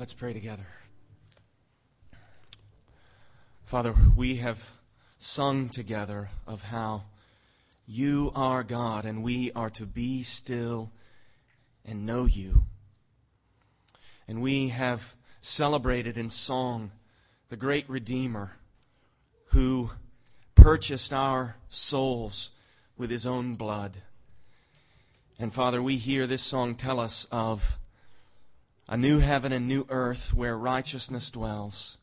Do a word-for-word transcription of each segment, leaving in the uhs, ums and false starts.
Let's pray together. Father, we have sung together of how you are God and we are to be still and know you. And we have celebrated in song the great Redeemer who purchased our souls with His own blood. And Father, we hear this song tell us of a new heaven and new earth where righteousness dwells.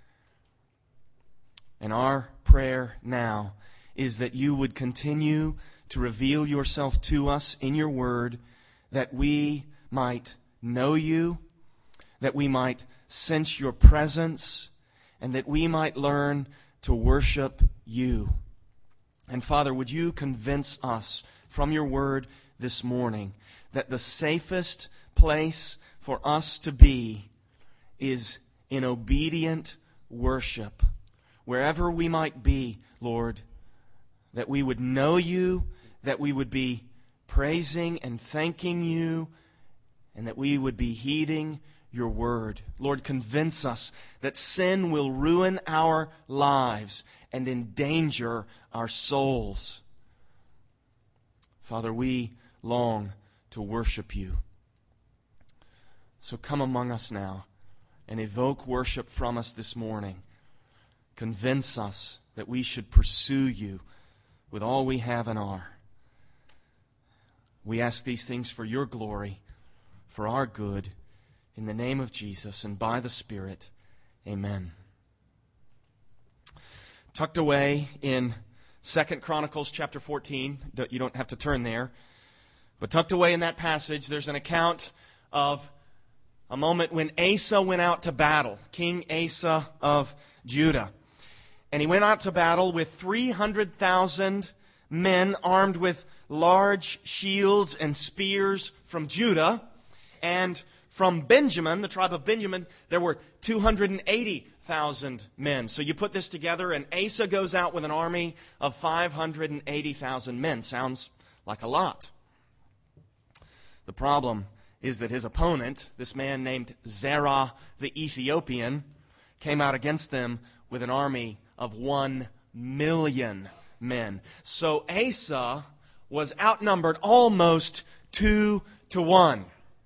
And our prayer now is that you would continue to reveal yourself to us in your word, that we might know you, that we might sense your presence, and that we might learn to worship you. And Father, would you convince us from your word this morning that the safest place for us to be is in obedient worship. Wherever we might be, Lord, that we would know you, that we would be praising and thanking you, and that we would be heeding your word. Lord, convince us that sin will ruin our lives and endanger our souls. Father, we long to worship you. So come among us now and evoke worship from us this morning. Convince us that we should pursue you with all we have and are. We ask these things for your glory, for our good, in the name of Jesus and by the Spirit. Amen. Tucked away in Second Chronicles chapter fourteen, you don't have to turn there, but tucked away in that passage, there's an account of a moment when Asa went out to battle, King Asa of Judah. And he went out to battle with three hundred thousand men armed with large shields and spears from Judah. And from Benjamin, the tribe of Benjamin, there were two hundred eighty thousand men. So you put this together, and Asa goes out with an army of five hundred eighty thousand men. Sounds like a lot. The problem is that his opponent, this man named Zerah the Ethiopian, came out against them with an army of one million men. So Asa was outnumbered almost two to one.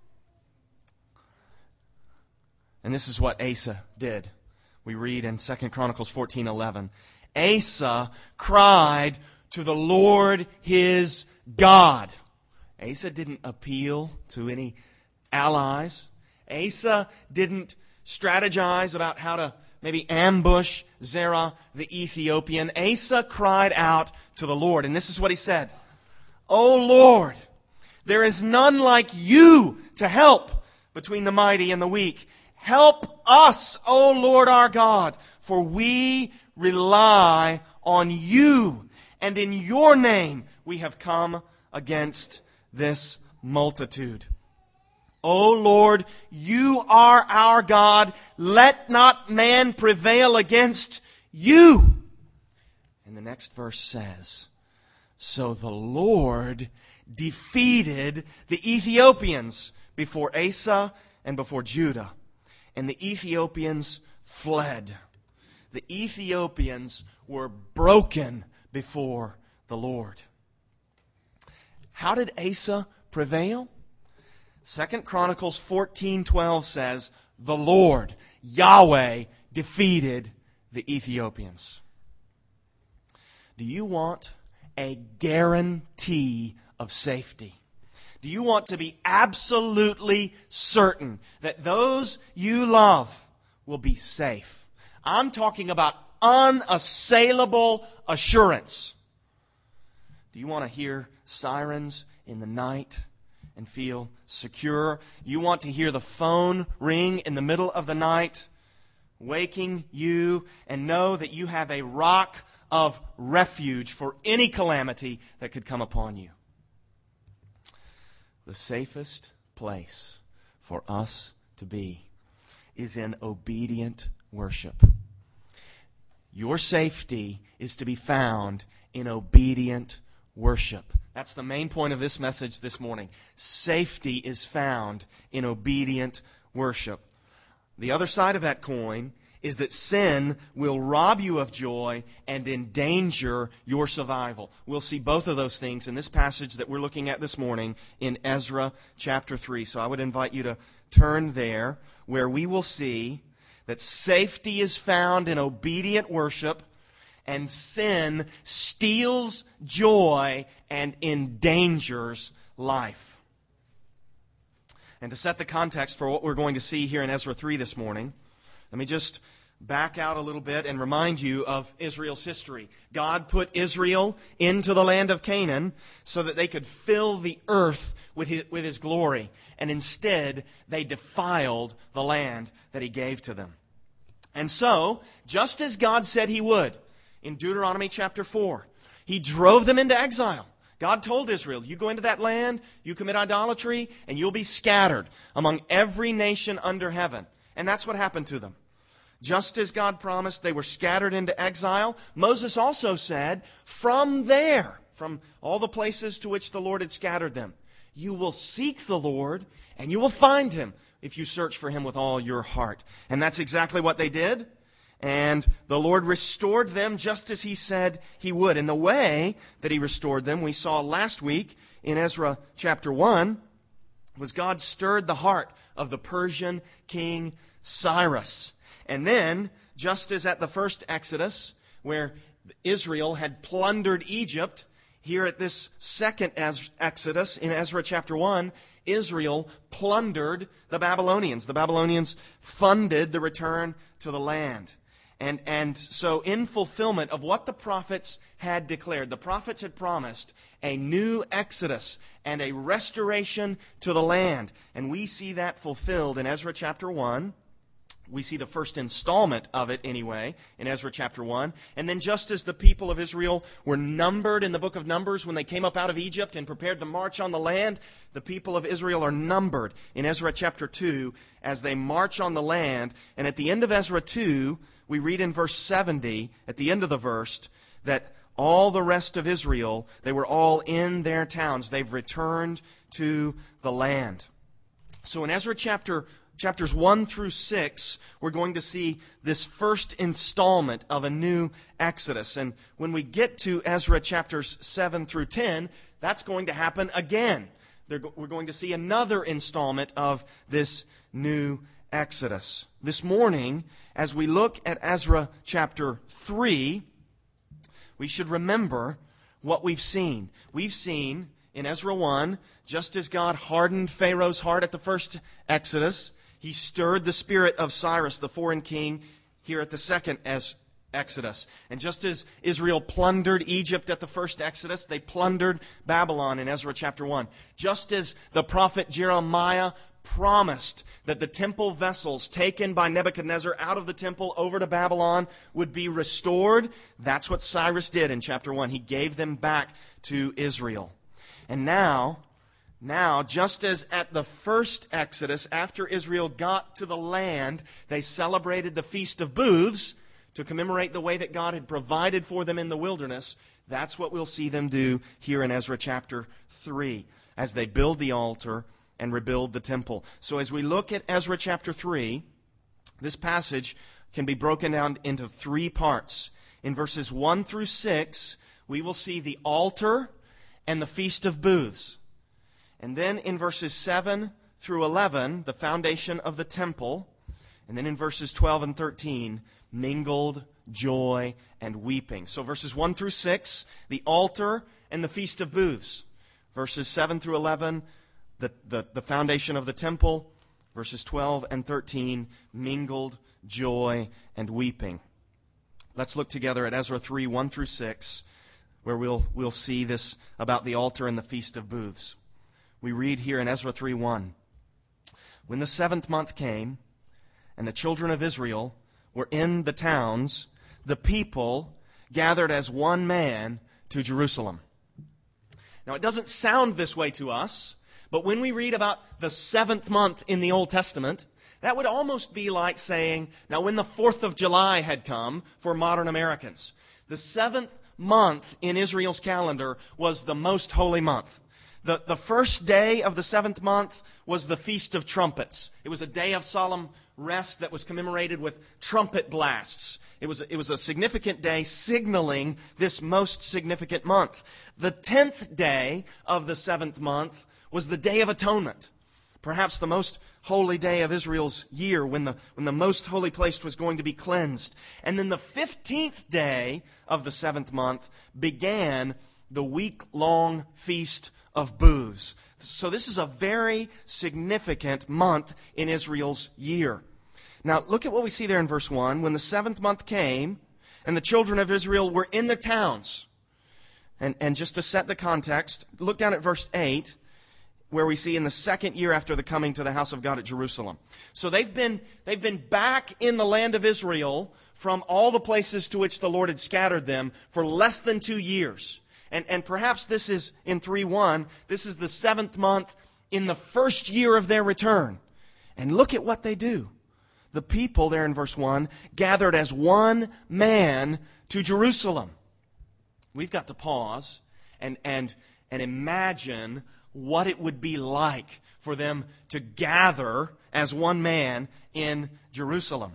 And this is what Asa did. We read in Second Chronicles fourteen eleven. Asa cried to the Lord his God. Asa didn't appeal to any allies. Asa didn't strategize about how to maybe ambush Zerah the Ethiopian. Asa cried out to the Lord. And this is what he said. O Lord, there is none like you to help between the mighty and the weak. Help us, O Lord our God, for we rely on you. And in your name we have come against this multitude. O Lord, you are our God. Let not man prevail against you. And the next verse says, so the Lord defeated the Ethiopians before Asa and before Judah. And the Ethiopians fled. The Ethiopians were broken before the Lord. How did Asa prevail? Second Chronicles fourteen twelve says, the Lord, Yahweh, defeated the Ethiopians. Do you want a guarantee of safety? Do you want to be absolutely certain that those you love will be safe? I'm talking about unassailable assurance. Do you want to hear sirens in the night and feel secure? You want to hear the phone ring in the middle of the night, waking you, and know that you have a rock of refuge for any calamity that could come upon you. The safest place for us to be is in obedient worship. Your safety is to be found in obedient worship. That's the main point of this message this morning. Safety is found in obedient worship. The other side of that coin is that sin will rob you of joy and endanger your survival. We'll see both of those things in this passage that we're looking at this morning in Ezra chapter three. So I would invite you to turn there, where we will see that safety is found in obedient worship, and sin steals joy and endangers life. And to set the context for what we're going to see here in Ezra three this morning, let me just back out a little bit and remind you of Israel's history. God put Israel into the land of Canaan so that they could fill the earth with his, with his glory. And instead, they defiled the land that He gave to them. And so, just as God said He would, in Deuteronomy chapter four, He drove them into exile. God told Israel, you go into that land, you commit idolatry, and you'll be scattered among every nation under heaven. And that's what happened to them. Just as God promised, they were scattered into exile. Moses also said, from there, from all the places to which the Lord had scattered them, you will seek the Lord and you will find Him if you search for Him with all your heart. And that's exactly what they did. And the Lord restored them just as He said He would. And the way that He restored them, we saw last week in Ezra chapter one, was God stirred the heart of the Persian king Cyrus. And then, just as at the first Exodus, where Israel had plundered Egypt, here at this second Exodus in Ezra chapter one, Israel plundered the Babylonians. The Babylonians funded the return to the land. And, and so in fulfillment of what the prophets had declared, the prophets had promised a new Exodus and a restoration to the land. And we see that fulfilled in Ezra chapter one. We see the first installment of it anyway in Ezra chapter one. And then just as the people of Israel were numbered in the book of Numbers when they came up out of Egypt and prepared to march on the land, the people of Israel are numbered in Ezra chapter two as they march on the land. And at the end of Ezra two, we read in verse seventy, at the end of the verse, that all the rest of Israel, they were all in their towns. They've returned to the land. So in Ezra chapter Chapters one through six, we're going to see this first installment of a new Exodus. And when we get to Ezra chapters seven through ten, that's going to happen again. We're going to see another installment of this new Exodus. This morning, as we look at Ezra chapter three, we should remember what we've seen. We've seen in Ezra one, just as God hardened Pharaoh's heart at the first Exodus, He stirred the spirit of Cyrus, the foreign king, here at the second Exodus. And just as Israel plundered Egypt at the first Exodus, they plundered Babylon in Ezra chapter one. Just as the prophet Jeremiah promised that the temple vessels taken by Nebuchadnezzar out of the temple over to Babylon would be restored, that's what Cyrus did in chapter one. He gave them back to Israel. And now, Now, just as at the first Exodus, after Israel got to the land, they celebrated the Feast of Booths to commemorate the way that God had provided for them in the wilderness. That's what we'll see them do here in Ezra chapter three, as they build the altar and rebuild the temple. So as we look at Ezra chapter three, this passage can be broken down into three parts. In verses one through six, we will see the altar and the Feast of Booths. And then in verses seven through eleven, the foundation of the temple. And then in verses twelve and thirteen, mingled joy and weeping. So verses one through six, the altar and the Feast of Booths. Verses seven through eleven, the, the, the foundation of the temple. Verses twelve and thirteen, mingled joy and weeping. Let's look together at Ezra three, one through six, where we'll, we'll see this about the altar and the Feast of Booths. We read here in Ezra three one, when the seventh month came, and the children of Israel were in the towns, the people gathered as one man to Jerusalem. Now, it doesn't sound this way to us, but when we read about the seventh month in the Old Testament, that would almost be like saying, now when the fourth of July had come for modern Americans, the seventh month in Israel's calendar was the most holy month. The, the first day of the seventh month was the Feast of Trumpets. It was a day of solemn rest that was commemorated with trumpet blasts. It was, it was a significant day signaling this most significant month. The tenth day of the seventh month was the Day of Atonement, perhaps the most holy day of Israel's year, when the, when the most holy place was going to be cleansed. And then the fifteenth day of the seventh month began the week-long Feast of Booths. So this is a very significant month in Israel's year. Now, look at what we see there in verse one. When the seventh month came, and the children of Israel were in their towns. And, and just to set the context, look down at verse eight, where we see in the second year after the coming to the house of God at Jerusalem. So they've been, they've been back in the land of Israel from all the places to which the Lord had scattered them for less than two years. And, and perhaps this is, in three one, this is the seventh month in the first year of their return. And look at what they do. The people, there in verse one, gathered as one man to Jerusalem. We've got to pause and, and, and imagine what it would be like for them to gather as one man in Jerusalem.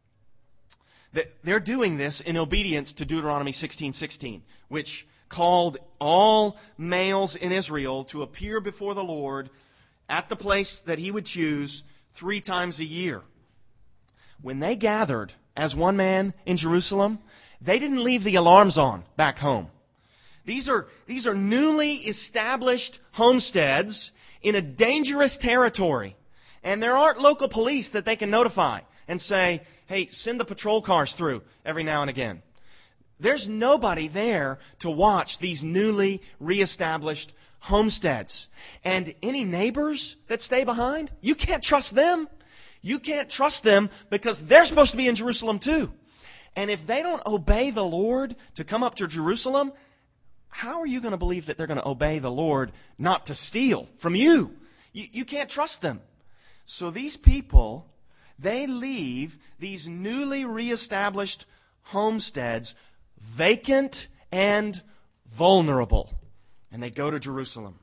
They're doing this in obedience to Deuteronomy sixteen sixteen, which called all males in Israel to appear before the Lord at the place that He would choose three times a year. When they gathered as one man in Jerusalem, they didn't leave the alarms on back home. These are, these are newly established homesteads in a dangerous territory. And there aren't local police that they can notify and say, hey, send the patrol cars through every now and again. There's nobody there to watch these newly reestablished homesteads. And any neighbors that stay behind, you can't trust them. You can't trust them because they're supposed to be in Jerusalem too. And if they don't obey the Lord to come up to Jerusalem, how are you going to believe that they're going to obey the Lord not to steal from you? You, you can't trust them. So these people, they leave these newly reestablished homesteads vacant and vulnerable. And they go to Jerusalem.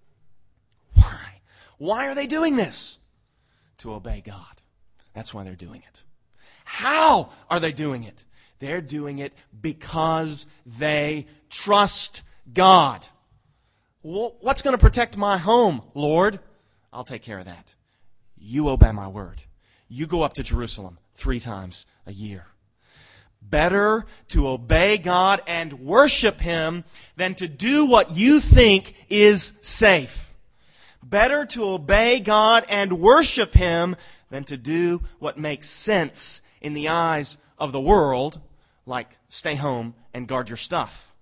Why? Why are they doing this? To obey God. That's why they're doing it. How are they doing it? They're doing it because they trust God. What's going to protect my home, Lord? I'll take care of that. You obey my word. You go up to Jerusalem three times a year. Better to obey God and worship Him than to do what you think is safe. Better to obey God and worship Him than to do what makes sense in the eyes of the world, like stay home and guard your stuff.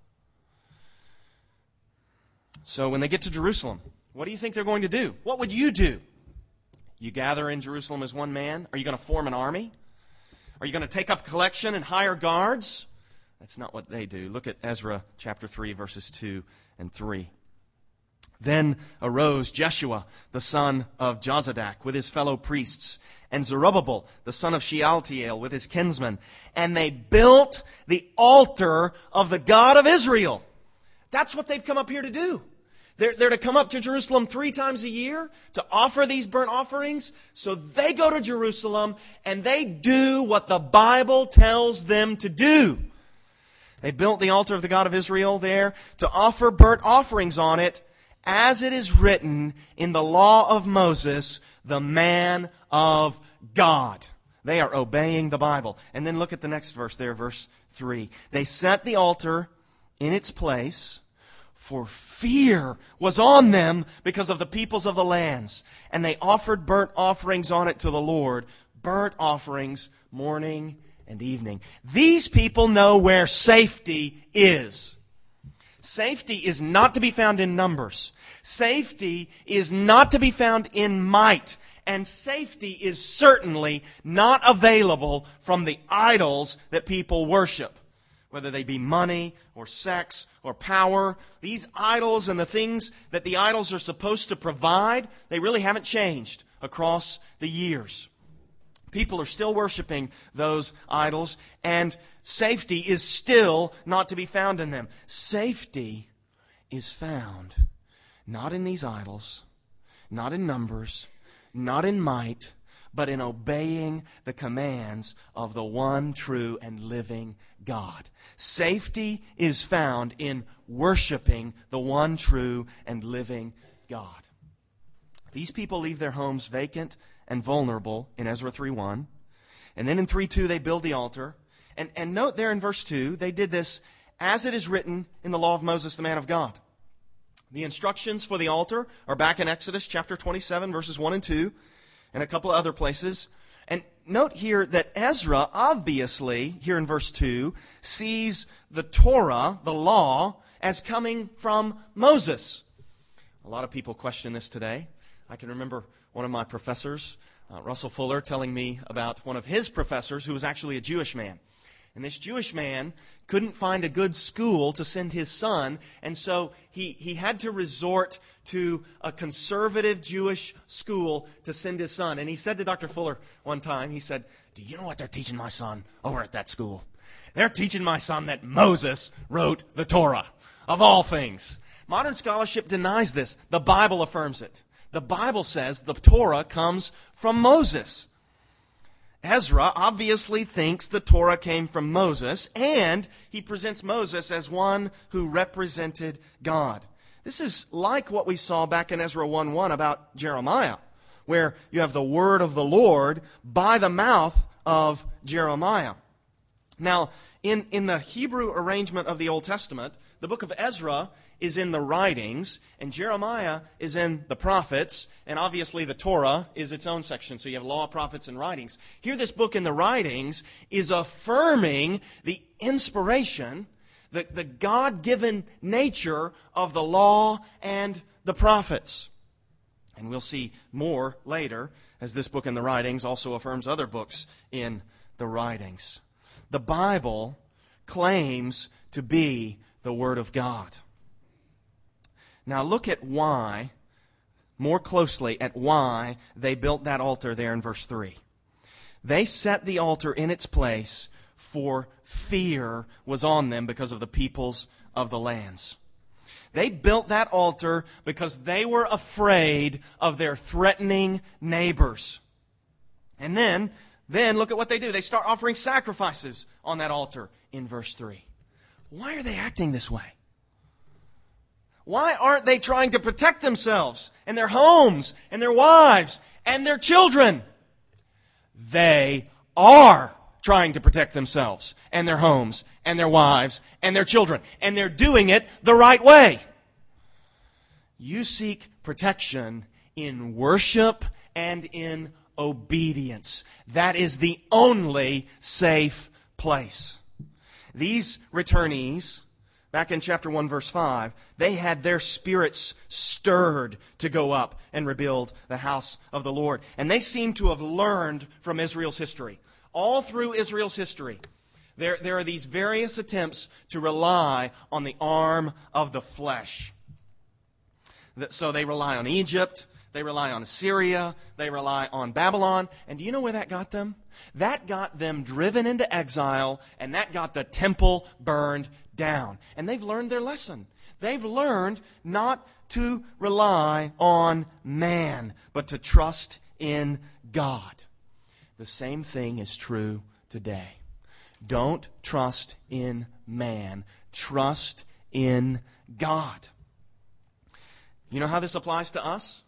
So when they get to Jerusalem, what do you think they're going to do? What would you do? You gather in Jerusalem as one man? Are you going to form an army? Are you going to take up a collection and hire guards? That's not what they do. Look at Ezra chapter three, verses two and three. Then arose Jeshua, the son of Jozadak, with his fellow priests, and Zerubbabel, the son of Shealtiel, with his kinsmen, and they built the altar of the God of Israel. That's what they've come up here to do. They're, they're to come up to Jerusalem three times a year to offer these burnt offerings. So they go to Jerusalem and they do what the Bible tells them to do. They built the altar of the God of Israel there to offer burnt offerings on it, as it is written in the law of Moses, the man of God. They are obeying the Bible. And then look at the next verse there, verse three. They set the altar in its place, for fear was on them because of the peoples of the lands. And they offered burnt offerings on it to the Lord, burnt offerings morning and evening. These people know where safety is. Safety is not to be found in numbers. Safety is not to be found in might. And safety is certainly not available from the idols that people worship. Whether they be money or sex or power, these idols and the things that the idols are supposed to provide, they really haven't changed across the years. People are still worshiping those idols, and safety is still not to be found in them. Safety is found not in these idols, not in numbers, not in might, but in obeying the commands of the one true and living God. Safety is found in worshiping the one true and living God. These people leave their homes vacant and vulnerable in Ezra three one. And then in three two they build the altar. And, and note there in verse two, they did this as it is written in the law of Moses, the man of God. The instructions for the altar are back in Exodus chapter twenty-seven, verses one and two, and a couple of other places. And note here that Ezra, obviously, here in verse two, sees the Torah, the law, as coming from Moses. A lot of people question this today. I can remember one of my professors, uh, Russell Fuller, telling me about one of his professors who was actually a Jewish man. And this Jewish man couldn't find a good school to send his son, and so he, he had to resort to a conservative Jewish school to send his son. And he said to Doctor Fuller one time, he said, "Do you know what they're teaching my son over at that school? They're teaching my son that Moses wrote the Torah, of all things." Modern scholarship denies this. The Bible affirms it. The Bible says the Torah comes from Moses. Ezra obviously thinks the Torah came from Moses, and he presents Moses as one who represented God. This is like what we saw back in Ezra one one about Jeremiah, where you have the word of the Lord by the mouth of Jeremiah. Now, in, in the Hebrew arrangement of the Old Testament, the book of Ezra is in the writings, and Jeremiah is in the prophets, and obviously the Torah is its own section, so you have law, prophets, and writings. Here, this book in the writings is affirming the inspiration, the, the God-given nature of the law and the prophets. And we'll see more later, as this book in the writings also affirms other books in the writings. The Bible claims to be the Word of God. Now look at why, more closely at why they built that altar there in verse three. They set the altar in its place, for fear was on them because of the peoples of the lands. They built that altar because they were afraid of their threatening neighbors. And then, then look at what they do. They start offering sacrifices on that altar in verse three. Why are they acting this way? Why aren't they trying to protect themselves and their homes and their wives and their children? They are trying to protect themselves and their homes and their wives and their children. And they're doing it the right way. You seek protection in worship and in obedience. That is the only safe place. These returnees, back in chapter one, verse five, they had their spirits stirred to go up and rebuild the house of the Lord. And they seem to have learned from Israel's history. All through Israel's history, there, there are these various attempts to rely on the arm of the flesh. So they rely on Egypt, they rely on Assyria, they rely on Babylon. And do you know where that got them? That got them driven into exile, and that got the temple burned down. And they've learned their lesson. They've learned not to rely on man, but to trust in God. The same thing is true today. Don't trust in man. Trust in God. You know how this applies to us?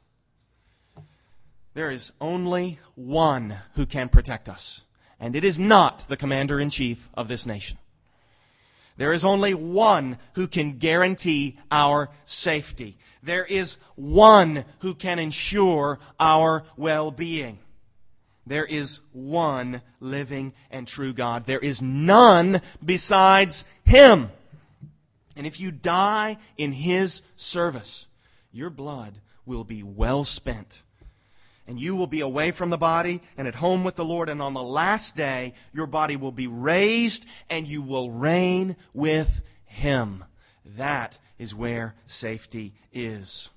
There is only one who can protect us, and it is not the commander-in-chief of this nation. There is only one who can guarantee our safety. There is one who can ensure our well-being. There is one living and true God. There is none besides Him. And if you die in His service, your blood will be well spent. And you will be away from the body and at home with the Lord. And on the last day, your body will be raised and you will reign with Him. That is where safety is.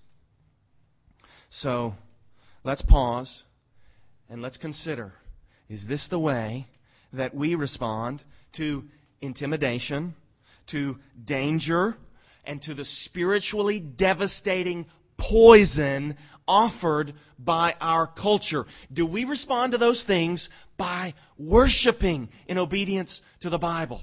So, let's pause and let's consider, is this the way that we respond to intimidation, to danger, and to the spiritually devastating poison offered by our culture. Do we respond to those things by worshiping in obedience to the Bible?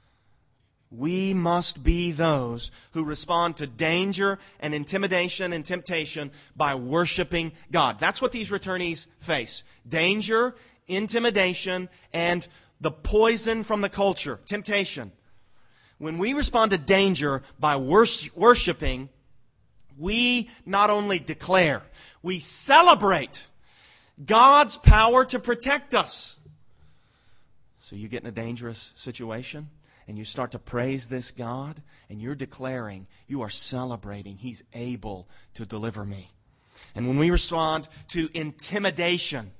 We must be those who respond to danger and intimidation and temptation by worshiping God. That's what these returnees face. Danger, intimidation, and the poison from the culture, temptation. When we respond to danger by wors- worshiping, we not only declare, we celebrate God's power to protect us. So you get in a dangerous situation, and you start to praise this God, and you're declaring, you are celebrating, He's able to deliver me. And when we respond to intimidation,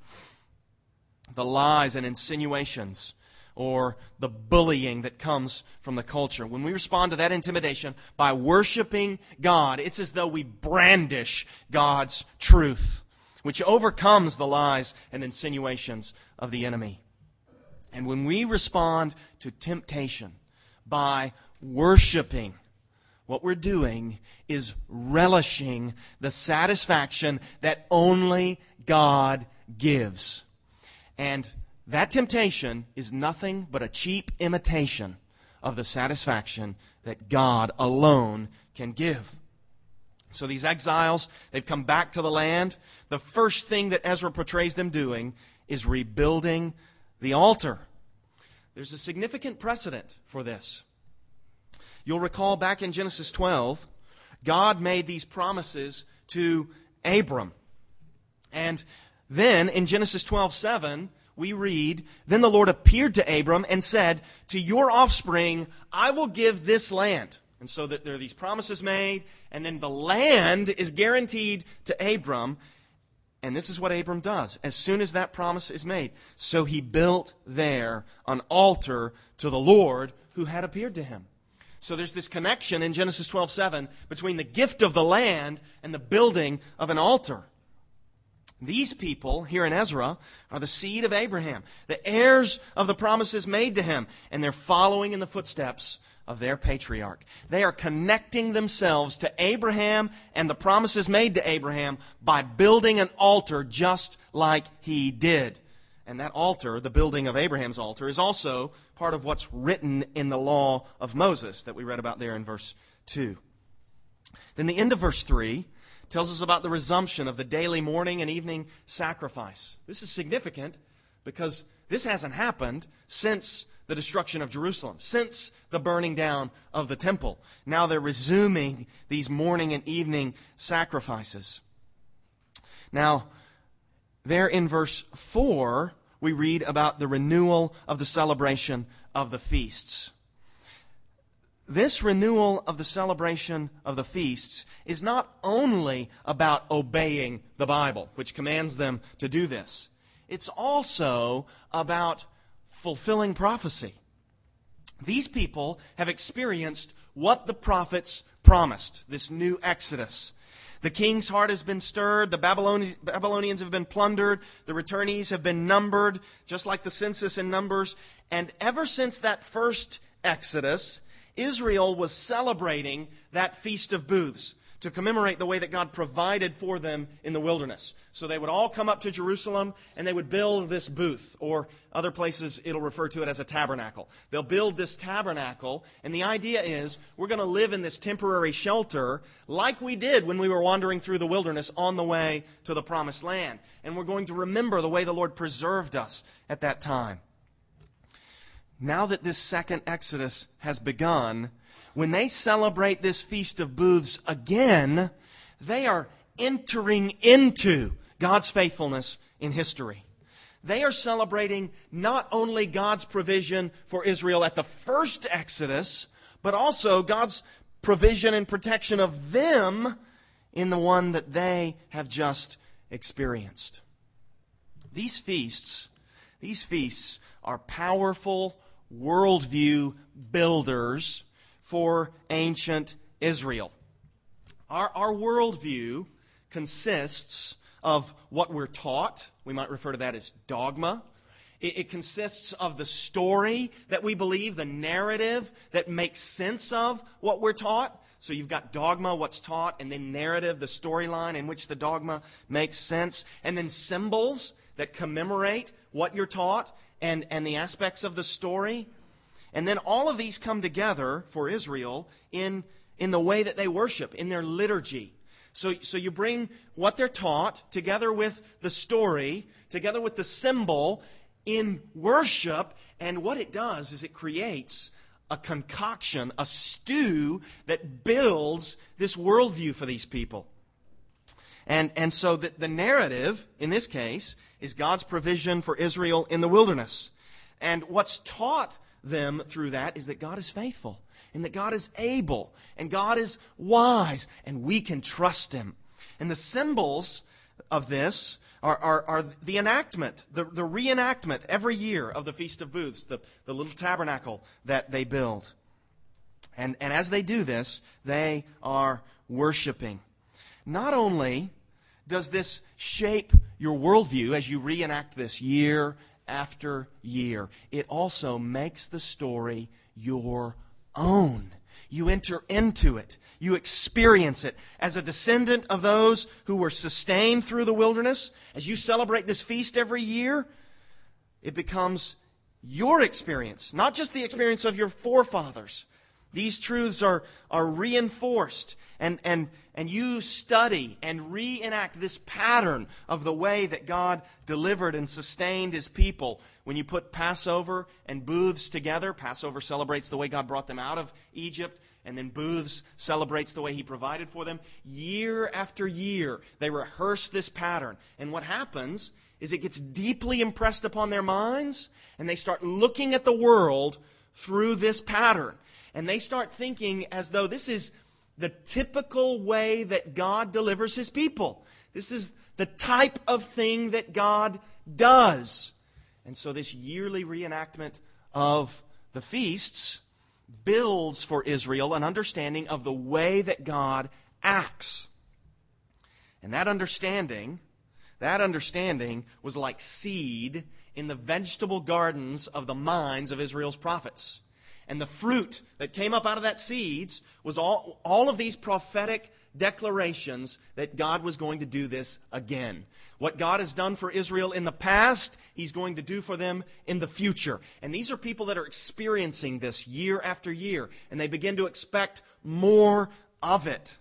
the lies and insinuations, or the bullying that comes from the culture, when we respond to that intimidation by worshiping God, it's as though we brandish God's truth, which overcomes the lies and insinuations of the enemy. And when we respond to temptation by worshiping, what we're doing is relishing the satisfaction that only God gives. And that temptation is nothing but a cheap imitation of the satisfaction that God alone can give. So these exiles, they've come back to the land. The first thing that Ezra portrays them doing is rebuilding the altar. There's a significant precedent for this. You'll recall back in Genesis twelve, God made these promises to Abram. And then in Genesis twelve seven, we read, "Then the Lord appeared to Abram and said, 'To your offspring I will give this land.'" And so that there are these promises made, and then the land is guaranteed to Abram. And this is what Abram does as soon as that promise is made. So he built there an altar to the Lord who had appeared to him. So there's this connection in Genesis twelve seven between the gift of the land and the building of an altar. These people here in Ezra are the seed of Abraham, the heirs of the promises made to him, and they're following in the footsteps of their patriarch. They are connecting themselves to Abraham and the promises made to Abraham by building an altar just like he did. And that altar, the building of Abraham's altar, is also part of what's written in the law of Moses that we read about there in verse two. Then the end of verse three tells us about the resumption of the daily morning and evening sacrifice. This is significant because this hasn't happened since the destruction of Jerusalem, since the burning down of the temple. Now they're resuming these morning and evening sacrifices. Now, there in verse four, we read about the renewal of the celebration of the feasts. This renewal of the celebration of the feasts is not only about obeying the Bible, which commands them to do this. It's also about fulfilling prophecy. These people have experienced what the prophets promised, this new Exodus. The king's heart has been stirred, the Babylonians, Babylonians have been plundered, the returnees have been numbered, just like the census in Numbers. And ever since that first Exodus, Israel was celebrating that Feast of Booths to commemorate the way that God provided for them in the wilderness. So they would all come up to Jerusalem and they would build this booth, or other places it'll refer to it as a tabernacle. They'll build this tabernacle, and the idea is we're going to live in this temporary shelter like we did when we were wandering through the wilderness on the way to the promised land. And we're going to remember the way the Lord preserved us at that time. Now that this second Exodus has begun, when they celebrate this Feast of Booths again, they are entering into God's faithfulness in history. They are celebrating not only God's provision for Israel at the first Exodus, but also God's provision and protection of them in the one that they have just experienced. These feasts, these feasts are powerful worldview builders for ancient Israel. Our, our worldview consists of what we're taught. We might refer to that as dogma. It, it consists of the story that we believe, the narrative that makes sense of what we're taught. So you've got dogma, what's taught, and then narrative, the storyline in which the dogma makes sense, and then symbols that commemorate what you're taught and, and the aspects of the story. And then all of these come together for Israel in, in the way that they worship, in their liturgy. So, so you bring what they're taught together with the story, together with the symbol in worship, and what it does is it creates a concoction, a stew that builds this worldview for these people. And, and so the, the narrative, in this case, is God's provision for Israel in the wilderness. And what's taught them through that is that God is faithful, and that God is able, and God is wise, and we can trust Him. And the symbols of this are, are, are the enactment, the, the reenactment every year of the Feast of Booths, the, the little tabernacle that they build. And, and as they do this, they are worshiping. Not only does this shape your worldview as you reenact this year after year, it also makes the story your own. You enter into it. You experience it. As a descendant of those who were sustained through the wilderness, as you celebrate this feast every year, it becomes your experience, not just the experience of your forefathers. These truths are, are reinforced, and, and, and you study and reenact this pattern of the way that God delivered and sustained His people. When you put Passover and booths together, Passover celebrates the way God brought them out of Egypt, and then booths celebrates the way He provided for them. Year after year, they rehearse this pattern. And what happens is it gets deeply impressed upon their minds, and they start looking at the world through this pattern. And they start thinking as though this is the typical way that God delivers His people. This is the type of thing that God does. And so this yearly reenactment of the feasts builds for Israel an understanding of the way that God acts. And that understanding, that understanding was like seed in the vegetable gardens of the minds of Israel's prophets. And the fruit that came up out of that seeds was all, all of these prophetic declarations that God was going to do this again. What God has done for Israel in the past, He's going to do for them in the future. And these are people that are experiencing this year after year, and they begin to expect more of it.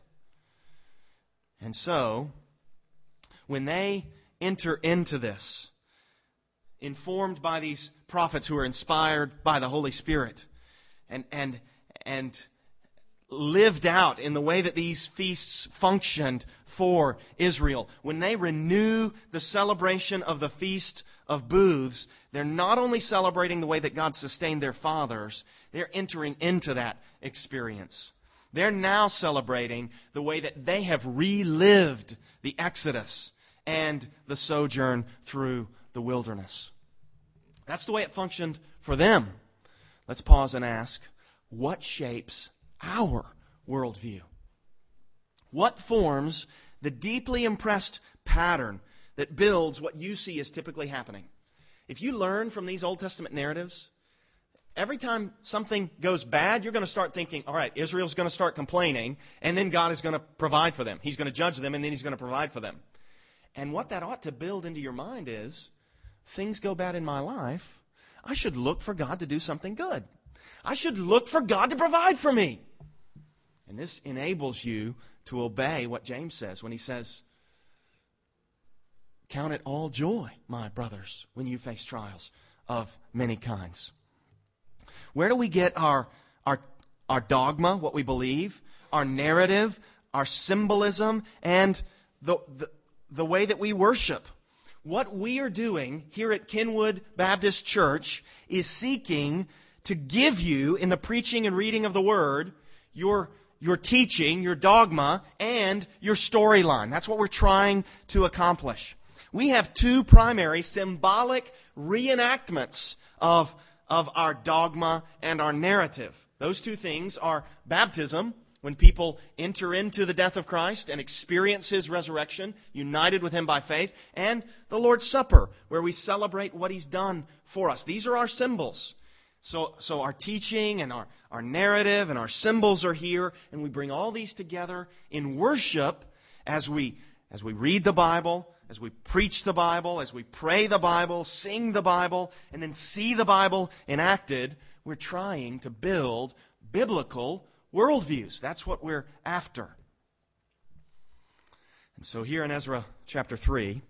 And so, when they enter into this, informed by these prophets who are inspired by the Holy Spirit, and and and lived out in the way that these feasts functioned for Israel, when they renew the celebration of the Feast of Booths, they're not only celebrating the way that God sustained their fathers, they're entering into that experience. They're now celebrating the way that they have relived the Exodus and the sojourn through the wilderness. That's the way it functioned for them. Let's pause and ask, what shapes our worldview? What forms the deeply impressed pattern that builds what you see as typically happening? If you learn from these Old Testament narratives, every time something goes bad, you're going to start thinking, all right, Israel's going to start complaining, and then God is going to provide for them. He's going to judge them, and then He's going to provide for them. And what that ought to build into your mind is, things go bad in my life, I should look for God to do something good. I should look for God to provide for me. And this enables you to obey what James says when he says, count it all joy, my brothers, when you face trials of many kinds. Where do we get our, our, our dogma, what we believe, our narrative, our symbolism, and the, the, the way that we worship? What we are doing here at Kenwood Baptist Church is seeking to give you, in the preaching and reading of the Word, your, your teaching, your dogma, and your storyline. That's what we're trying to accomplish. We have two primary symbolic reenactments of, of our dogma and our narrative. Those two things are baptism, when people enter into the death of Christ and experience His resurrection, united with Him by faith, and the Lord's Supper, where we celebrate what He's done for us. These are our symbols. So, so our teaching and our, our narrative and our symbols are here, and we bring all these together in worship as we, as we read the Bible, as we preach the Bible, as we pray the Bible, sing the Bible, and then see the Bible enacted. We're trying to build biblical worldviews. That's what we're after. And so here in Ezra chapter three,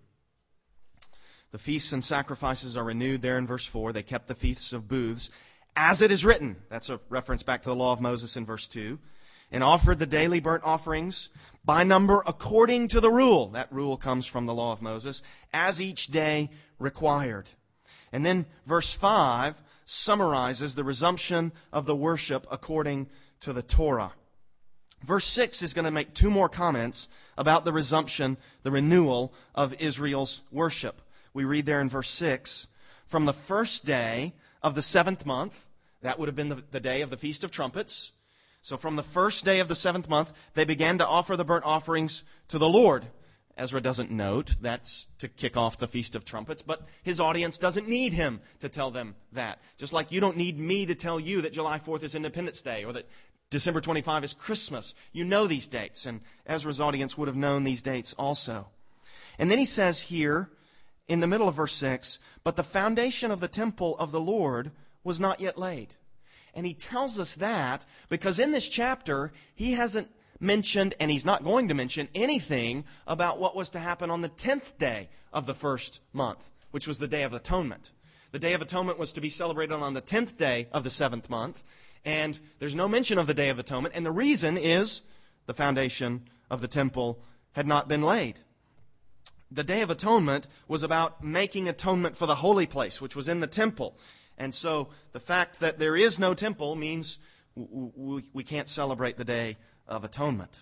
the feasts and sacrifices are renewed there in verse four. They kept the feasts of booths, as it is written. That's a reference back to the law of Moses in verse two. And offered the daily burnt offerings by number according to the rule. That rule comes from the law of Moses, as each day required. And then verse five summarizes the resumption of the worship according to the Torah. Verse six is going to make two more comments about the resumption, the renewal of Israel's worship. We read there in verse six, from the first day of the seventh month, that would have been the, the day of the Feast of Trumpets. So from the first day of the seventh month, they began to offer the burnt offerings to the Lord. Ezra doesn't note that's to kick off the Feast of Trumpets, but his audience doesn't need him to tell them that. Just like you don't need me to tell you that July fourth is Independence Day or that December twenty-fifth is Christmas. You know these dates, and Ezra's audience would have known these dates also. And then he says here, in the middle of verse six, but the foundation of the temple of the Lord was not yet laid. And he tells us that because in this chapter, he hasn't mentioned, and he's not going to mention, anything about what was to happen on the tenth day of the first month, which was the Day of Atonement. The Day of Atonement was to be celebrated on the tenth day of the seventh month, and there's no mention of the Day of Atonement, and the reason is the foundation of the temple had not been laid. The Day of Atonement was about making atonement for the holy place, which was in the temple. And so the fact that there is no temple means we can't celebrate the Day of Atonement.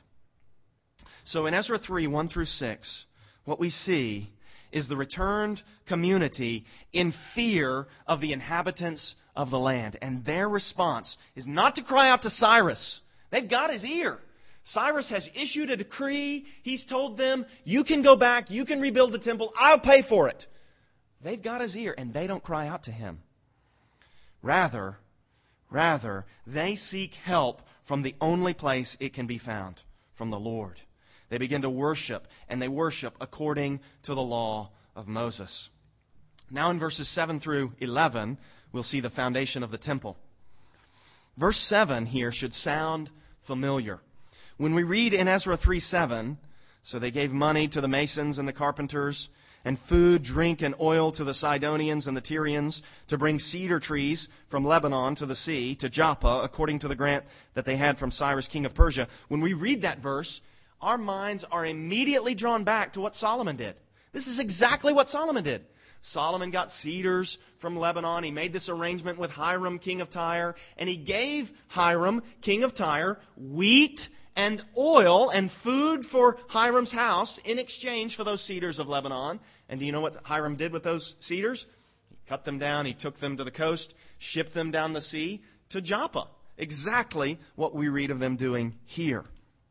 So in Ezra three, one through six, what we see is the returned community in fear of the inhabitants of the land. And their response is not to cry out to Cyrus. They've got his ear. Cyrus has issued a decree. He's told them, you can go back, you can rebuild the temple, I'll pay for it. They've got his ear, and they don't cry out to him. Rather, rather, they seek help from the only place it can be found, from the Lord. They begin to worship, and they worship according to the law of Moses. Now in verses seven through eleven, we'll see the foundation of the temple. Verse seven here should sound familiar. When we read in Ezra three seven, so they gave money to the masons and the carpenters, and food, drink, and oil to the Sidonians and the Tyrians, to bring cedar trees from Lebanon to the sea, to Joppa, according to the grant that they had from Cyrus, king of Persia. When we read that verse, our minds are immediately drawn back to what Solomon did. This is exactly what Solomon did. Solomon got cedars from Lebanon. He made this arrangement with Hiram, king of Tyre, and he gave Hiram, king of Tyre, wheat and oil and food for Hiram's house in exchange for those cedars of Lebanon. And do you know what Hiram did with those cedars? He cut them down, he took them to the coast, shipped them down the sea to Joppa. Exactly what we read of them doing here.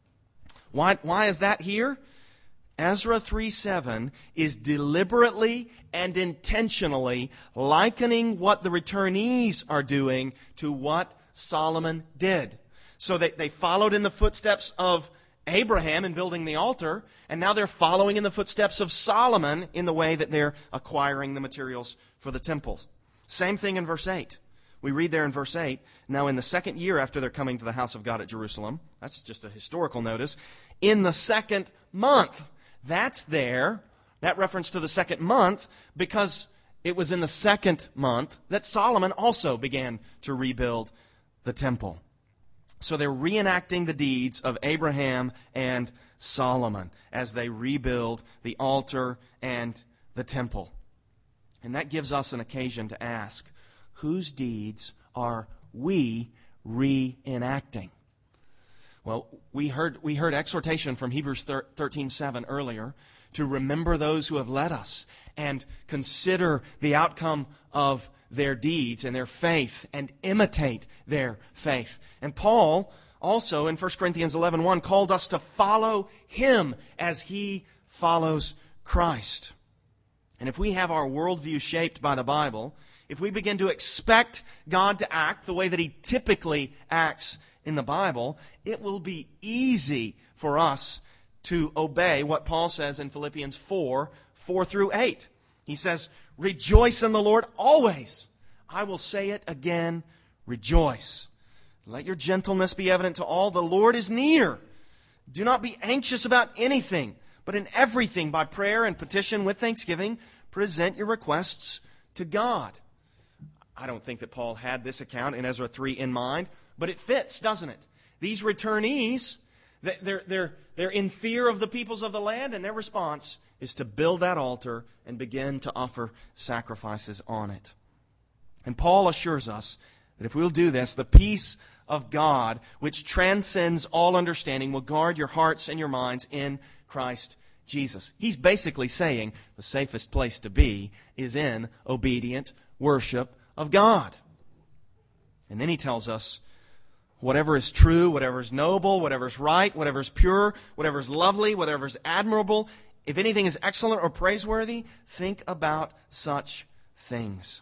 Why, why is that here? Ezra three seven is deliberately and intentionally likening what the returnees are doing to what Solomon did. So they, they followed in the footsteps of Abraham in building the altar, and now they're following in the footsteps of Solomon in the way that they're acquiring the materials for the temples. Same thing in verse eight. We read there in verse eight, now in the second year after their coming to the house of God at Jerusalem, that's just a historical notice, in the second month. That's there, that reference to the second month, because it was in the second month that Solomon also began to rebuild the temple. So they're reenacting the deeds of Abraham and Solomon as they rebuild the altar and the temple. And that gives us an occasion to ask, whose deeds are we reenacting? Well, we heard we heard exhortation from Hebrews thirteen seven earlier to remember those who have led us and consider the outcome of their deeds and their faith and imitate their faith. And Paul also in First Corinthians eleven one called us to follow him as he follows Christ. And if we have our worldview shaped by the Bible, if we begin to expect God to act the way that He typically acts in the Bible, it will be easy for us to obey what Paul says in Philippians four, four through eight. He says, rejoice in the Lord always. I will say it again, rejoice. Let your gentleness be evident to all. The Lord is near. Do not be anxious about anything, but in everything by prayer and petition with thanksgiving, present your requests to God. I don't think that Paul had this account in Ezra three in mind, but it fits, doesn't it? These returnees, they're, they're, they're in fear of the peoples of the land, and their response is to build that altar and begin to offer sacrifices on it. And Paul assures us that if we'll do this, the peace of God, which transcends all understanding, will guard your hearts and your minds in Christ Jesus. He's basically saying the safest place to be is in obedient worship of God. And then he tells us, whatever is true, whatever is noble, whatever is right, whatever is pure, whatever is lovely, whatever is admirable, if anything is excellent or praiseworthy, think about such things.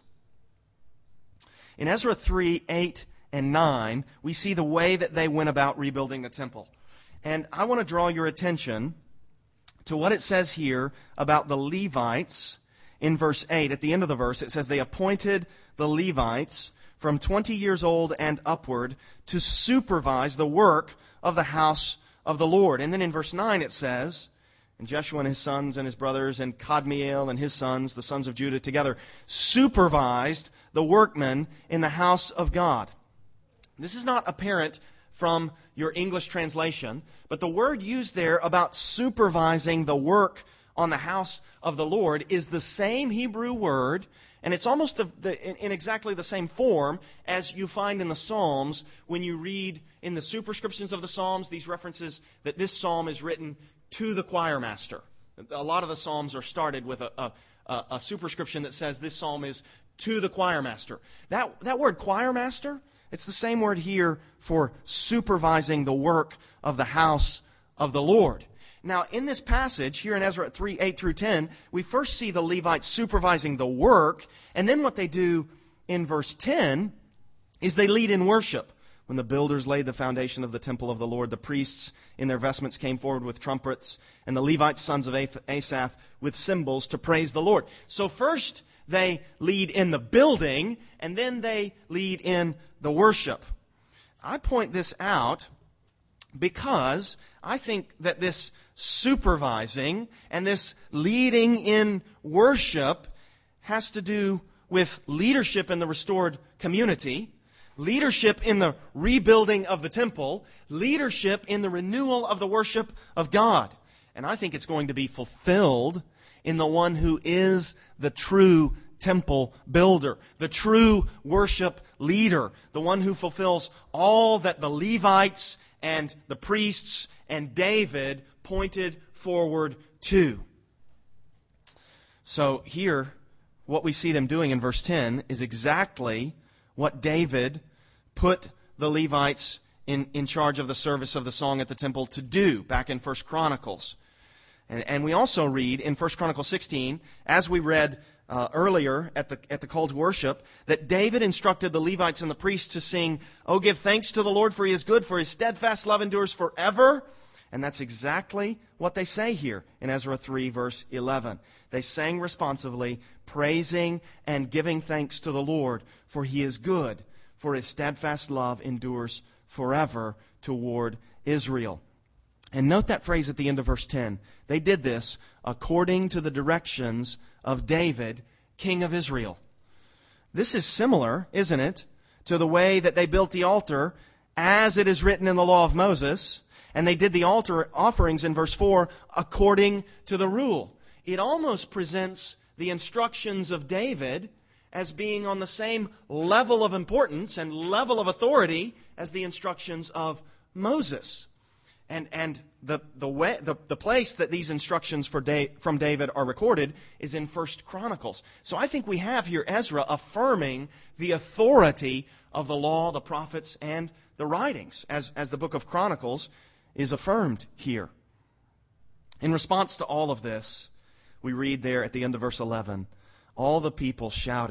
In Ezra three, eight, and nine, we see the way that they went about rebuilding the temple. And I want to draw your attention to what it says here about the Levites in verse eight. At the end of the verse, it says, they appointed the Levites from twenty years old and upward to supervise the work of the house of the Lord. And then in verse nine it says, and Jeshua and his sons and his brothers and Kadmiel and his sons, the sons of Judah, together supervised the workmen in the house of God. This is not apparent from your English translation, but the word used there about supervising the work on the house of the Lord is the same Hebrew word, and it's almost the, the, in, in exactly the same form as you find in the Psalms when you read in the superscriptions of the Psalms these references that this psalm is written to the choir master. A lot of the Psalms are started with a, a, a, a superscription that says this psalm is to the choir master. That, that word choir master, it's the same word here for supervising the work of the house of the Lord. Now, in this passage, here in Ezra three, eight through ten, we first see the Levites supervising the work, and then what they do in verse ten is they lead in worship. When the builders laid the foundation of the temple of the Lord, the priests in their vestments came forward with trumpets, and the Levites, sons of Asaph, with cymbals to praise the Lord. So first they lead in the building, and then they lead in the worship. I point this out because I think that this supervising and this leading in worship has to do with leadership in the restored community, leadership in the rebuilding of the temple, leadership in the renewal of the worship of God. And I think it's going to be fulfilled in the one who is the true temple builder, the true worship leader, the one who fulfills all that the Levites and the priests and David pointed forward to. So here, what we see them doing in verse ten is exactly what David put the Levites in, in charge of the service of the song at the temple to do back in First Chronicles. And, and we also read in First Chronicles sixteen, as we read uh, earlier at the, at the call to worship, that David instructed the Levites and the priests to sing, "Oh, give thanks to the Lord, for He is good, for His steadfast love endures forever." And that's exactly what they say here in Ezra three, verse eleven. They sang responsively, praising and giving thanks to the Lord, for He is good, for His steadfast love endures forever toward Israel. And note that phrase at the end of verse ten. They did this according to the directions of David, king of Israel. This is similar, isn't it, to the way that they built the altar as it is written in the law of Moses, and they did the altar offerings in verse four according to the rule. It almost presents the instructions of David as being on the same level of importance and level of authority as the instructions of Moses. And and the the way the, the place that these instructions for da- from David are recorded is in First Chronicles. So I think we have here Ezra affirming the authority of the law, the prophets, and the writings, as, as the book of Chronicles is affirmed here. In response to all of this, we read there at the end of verse eleven, all the people shouted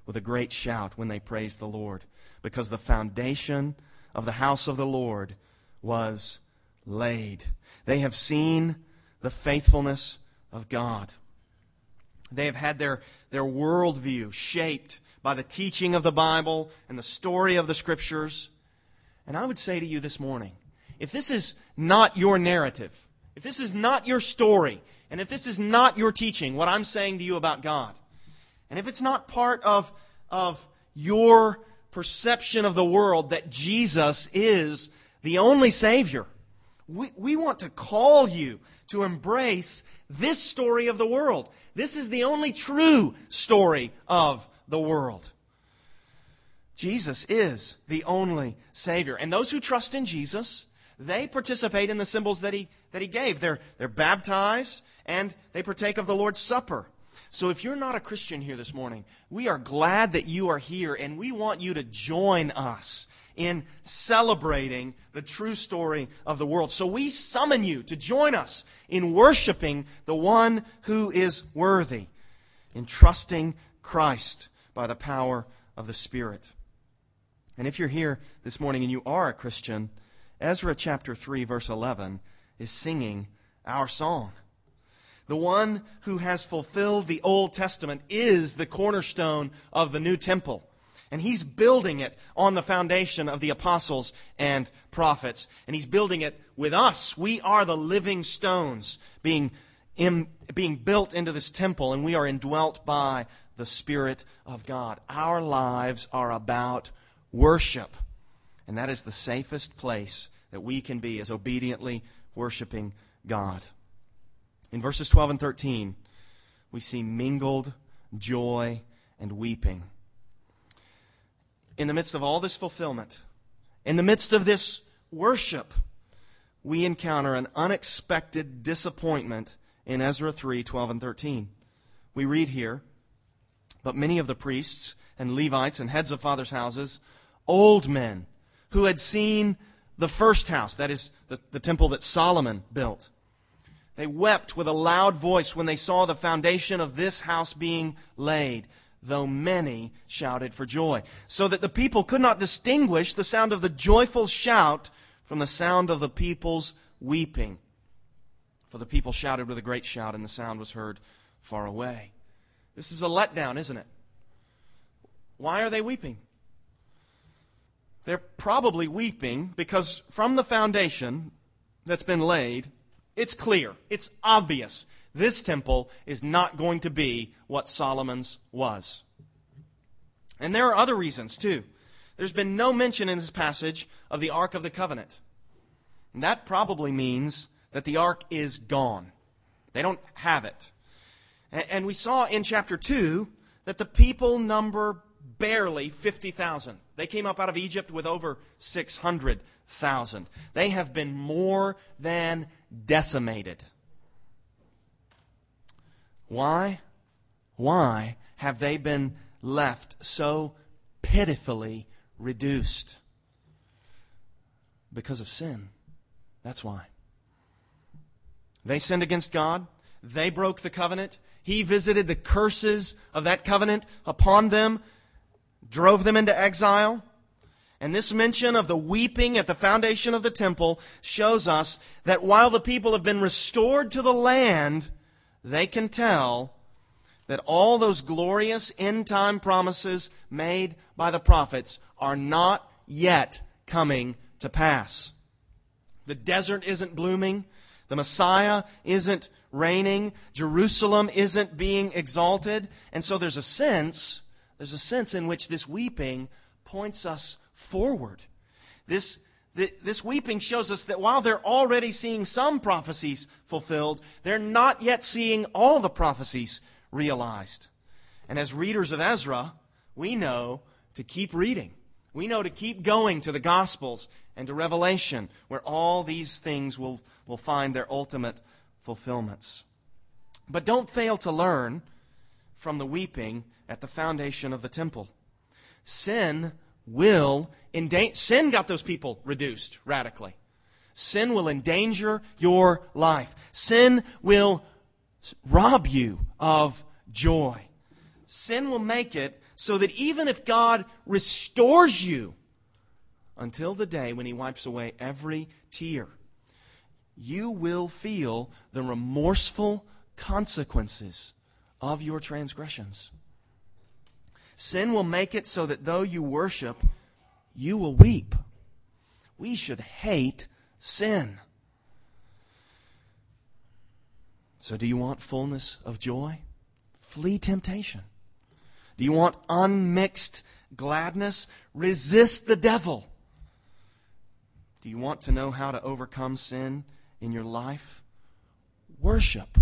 with a great shout when they praised the Lord, because the foundation of the house of the Lord was laid. They have seen the faithfulness of God. They have had their, their worldview shaped by the teaching of the Bible and the story of the Scriptures. And I would say to you this morning, if this is not your narrative, if this is not your story, and if this is not your teaching, what I'm saying to you about God, and if it's not part of, of your perception of the world that Jesus is the only Savior, we, we want to call you to embrace this story of the world. This is the only true story of the world. Jesus is the only Savior. And those who trust in Jesus, they participate in the symbols that He, that he gave. They're, they're baptized and they partake of the Lord's Supper. So if you're not a Christian here this morning, we are glad that you are here, and we want you to join us in celebrating the true story of the world. So we summon you to join us in worshiping the one who is worthy, in trusting Christ by the power of the Spirit. And if you're here this morning and you are a Christian, Ezra chapter three, verse eleven is singing our song. The one who has fulfilled the Old Testament is the cornerstone of the new temple. And He's building it on the foundation of the apostles and prophets. And He's building it with us. We are the living stones being, in, being built into this temple, and we are indwelt by the Spirit of God. Our lives are about worship. And that is the safest place that we can be, as obediently worshiping God. In verses twelve and thirteen, we see mingled joy and weeping. In the midst of all this fulfillment, in the midst of this worship, we encounter an unexpected disappointment in Ezra three, twelve and thirteen. We read here, "But many of the priests and Levites and heads of fathers' houses, old men who had seen the first house," that is, the, the temple that Solomon built, "they wept with a loud voice when they saw the foundation of this house being laid, though many shouted for joy, so that the people could not distinguish the sound of the joyful shout from the sound of the people's weeping. For the people shouted with a great shout, and the sound was heard far away." This is a letdown, isn't it? Why are they weeping? They're probably weeping because from the foundation that's been laid, it's clear, it's obvious, this temple is not going to be what Solomon's was. And there are other reasons too. There's been no mention in this passage of the Ark of the Covenant. And that probably means that the Ark is gone. They don't have it. And we saw in chapter two that the people number barely fifty thousand. They came up out of Egypt with over six hundred thousand. They have been more than decimated. Why? Why have they been left so pitifully reduced? Because of sin. That's why. They sinned against God. They broke the covenant. He visited the curses of that covenant upon them, drove them into exile. And this mention of the weeping at the foundation of the temple shows us that while the people have been restored to the land, they can tell that all those glorious end-time promises made by the prophets are not yet coming to pass. The desert isn't blooming. The Messiah isn't reigning. Jerusalem isn't being exalted. And so there's a sense, there's a sense in which this weeping points us forward. This, this weeping shows us that while they're already seeing some prophecies fulfilled, they're not yet seeing all the prophecies realized. And as readers of Ezra, we know to keep reading. We know to keep going to the Gospels and to Revelation, where all these things will, will find their ultimate fulfillments. But don't fail to learn from the weeping at the foundation of the temple. Sin will endanger. Sin got those people reduced radically. Sin will endanger your life. Sin will rob you of joy. Sin will make it so that even if God restores you until the day when He wipes away every tear, you will feel the remorseful consequences of your transgressions. Sin will make it so that though you worship, you will weep. We should hate sin. So do you want fullness of joy? Flee temptation. Do you want unmixed gladness? Resist the devil. Do you want to know how to overcome sin in your life? Worship.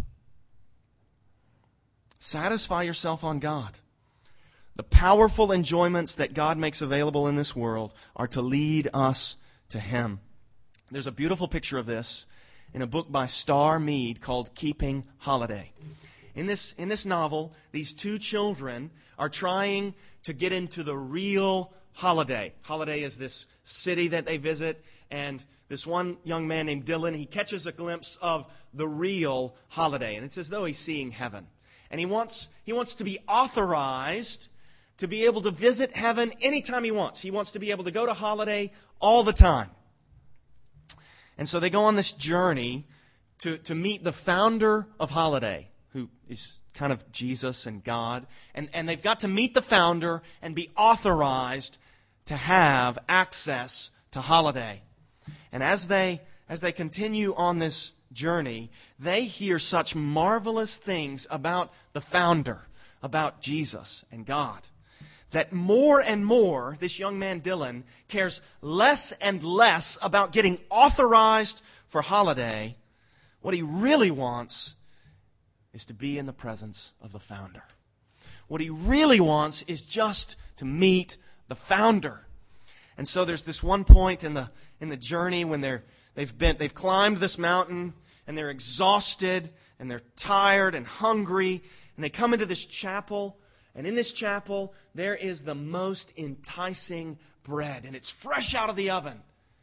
Satisfy yourself on God. The powerful enjoyments that God makes available in this world are to lead us to Him. There's a beautiful picture of this in a book by Starr Mead called Keeping Holiday. In this, in this novel, these two children are trying to get into the real Holiday. Holiday is this city that they visit, and this one young man named Dylan, he catches a glimpse of the real Holiday, and it's as though he's seeing heaven. And he wants, he wants to be authorized to be able to visit heaven anytime he wants. He wants to be able to go to Holiday all the time. And so they go on this journey to, to meet the founder of Holiday, who is kind of Jesus and God. And, and they've got to meet the founder and be authorized to have access to Holiday. And as they, as they continue on this journey, they hear such marvelous things about the founder, about Jesus and God, that more and more this young man Dylan cares less and less about getting authorized for Holiday. What he really wants is to be in the presence of the founder. What he really wants is just to meet the founder. And so there's this one point in the in the journey when they're they've been they've climbed this mountain and they're exhausted and they're tired and hungry, and they come into this chapel. And in this chapel, there is the most enticing bread, and it's fresh out of the oven.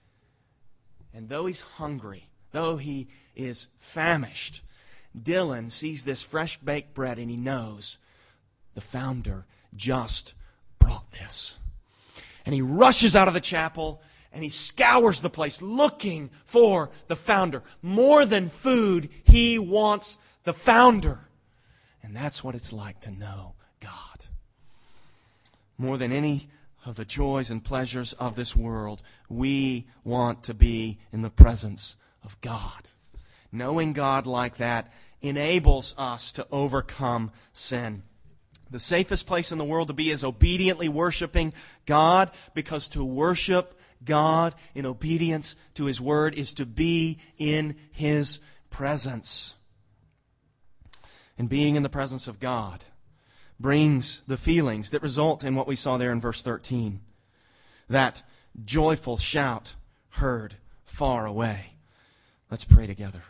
And though he's hungry, though he is famished, Dylan sees this fresh baked bread, and he knows the founder just brought this. And he rushes out of the chapel, and he scours the place looking for the founder. More than food, he wants the founder. And that's what it's like to know God. More than any of the joys and pleasures of this world, we want to be in the presence of God. Knowing God like that enables us to overcome sin. The safest place in the world to be is obediently worshiping God, because to worship God in obedience to His Word is to be in His presence. And being in the presence of God brings the feelings that result in what we saw there in verse thirteen. That joyful shout heard far away. Let's pray together.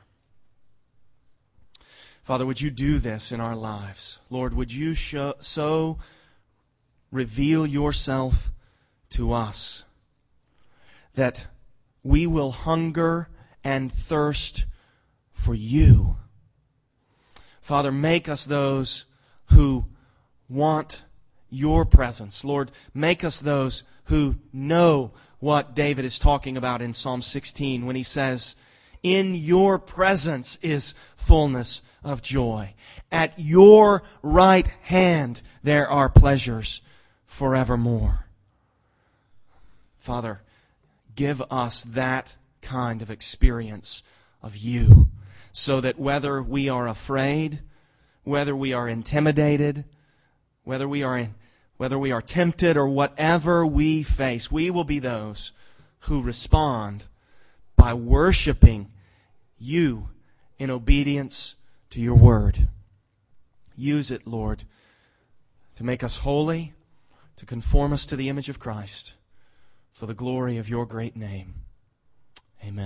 Father, would You do this in our lives? Lord, would You show, so reveal Yourself to us that we will hunger and thirst for You. Father, make us those who want Your presence. Lord, make us those who know what David is talking about in Psalm sixteen when he says, in Your presence is fullness of joy. At Your right hand there are pleasures forevermore. Father, give us that kind of experience of You, so that whether we are afraid, whether we are intimidated, whether we are in, whether we are tempted, or whatever we face, we will be those who respond by worshiping You in obedience to Your Word. Use it, Lord, to make us holy, to conform us to the image of Christ, for the glory of Your great name.